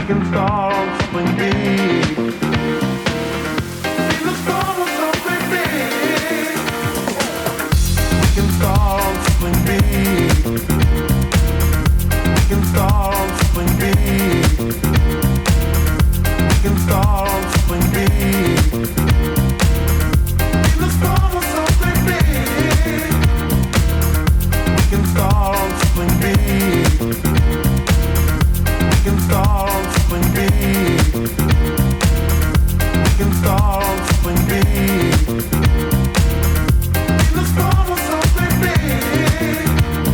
can start on something big. We can start on something big. We can start on something big. We can start on something big. We can start on something big. We can start on something big. We can start on something big. We can start on something big. We can start on something big. We can start on something big.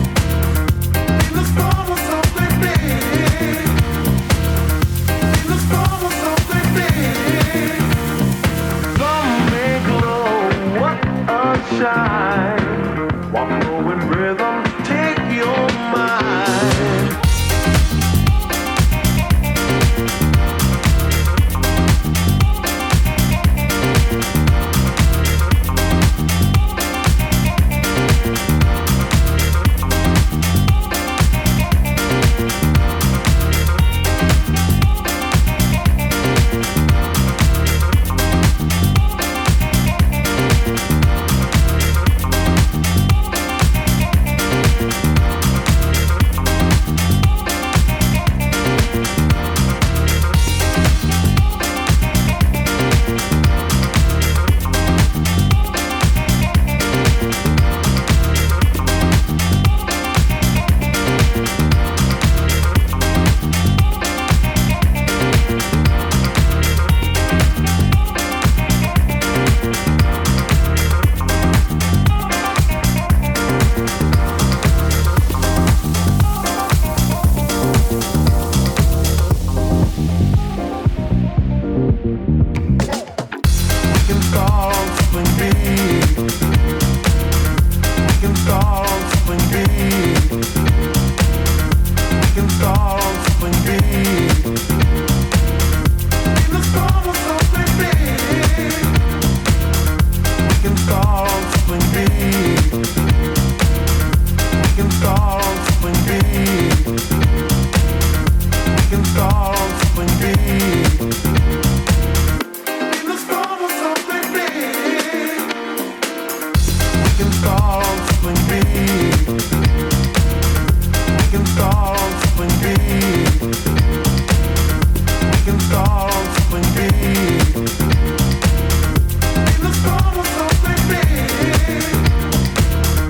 We can start on something big. We can start on something big. Some may glow, what a shine. While flowing rhythm, take your mind.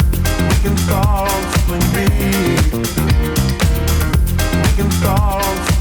We can start on